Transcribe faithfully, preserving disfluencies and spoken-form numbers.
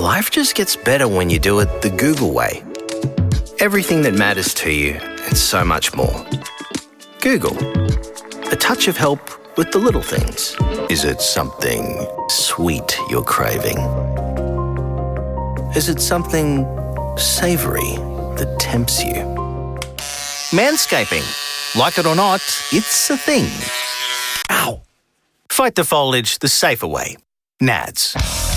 life just gets better when you do it the Google way. Everything that matters to you and so much more. Google. A touch of help with the little things. Is it something sweet you're craving? Is it something savoury that tempts you? Manscaping. Like it or not, it's a thing. Ow! Fight the foliage the safer way. Nads.